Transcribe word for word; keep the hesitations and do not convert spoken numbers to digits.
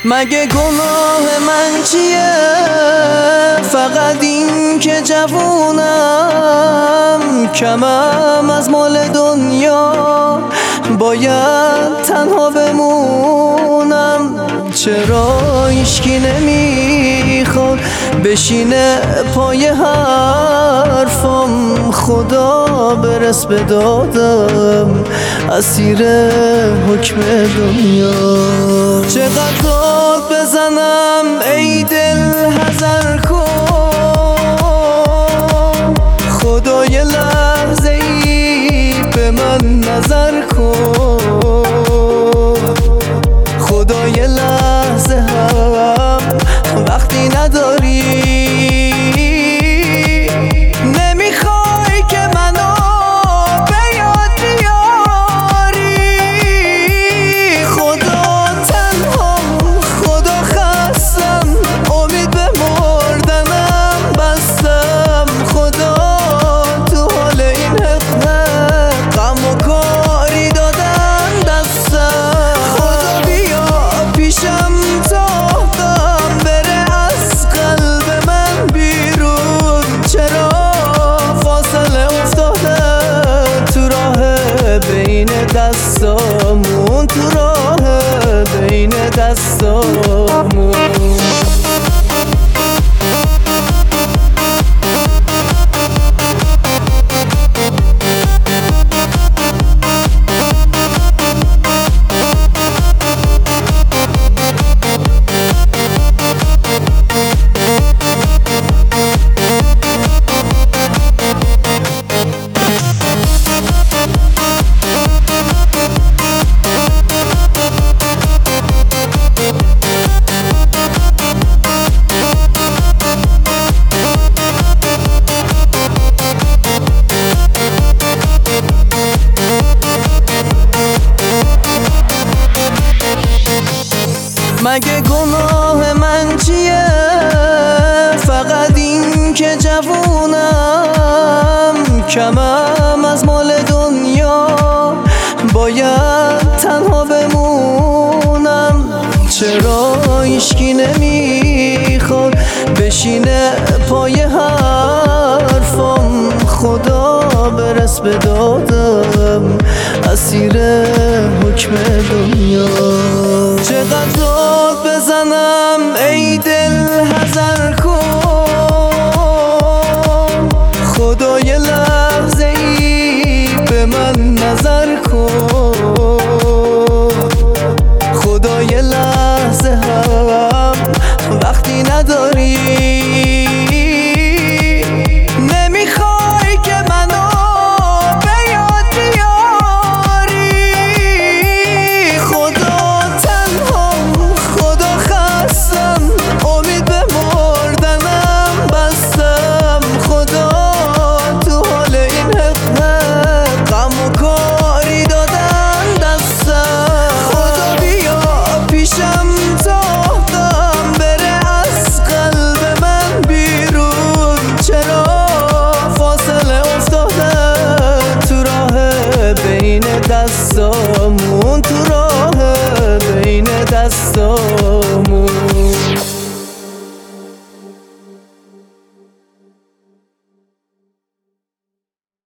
مگه گناه من چیه؟ فقط این که جوونم، کمم از مال دنیا، باید تنها بمونم. چرا هیچکی نمیخواد بشینه پای حرفم؟ خدا برس به دادم، اسیر حکم دنیا. چقدر داد بزنم ای دل حذر کن، خدا یه لحظه ای به من نظر کن. خدا یه لحظه هم وقتی نداری، نمیخوای که منو به یاد بیاری. خدا تنهام، خدا خستم، امید به مردنم بستم. خدا تو حال این حق غم و کاری دادن دستم. خدا بیا پیشم تا غم بره از قلب من بیرون. چرا فاصله افتاده تو راه بین دستامون، تو راه بین دستامون. مگه گناه من چیه؟ فقط این که جوونم، کمم از مال دنیا، باید تنها بمونم. چرا هیچکی نمیخواد بشینه پای حرفم؟ خدا برس به دادم، اسیر حکم دنیا. چقدر داد بزنم ای دل حذر کن، خدا یه لحظه ای به من نظر کن. خدا یه لحظه هم وقتی نداری، نمیخوای که منو به یاد بیاری. خدا تنهام، خدا خستم، امید به مردنم بستم. خدا تو حال این حق غم و کاری دادن دستم. خدا بیا پیشم تا غم بره از قلب من بیرون. چرا فاصله افتاده تو راه بین دستامون، تو راه بین دستامون.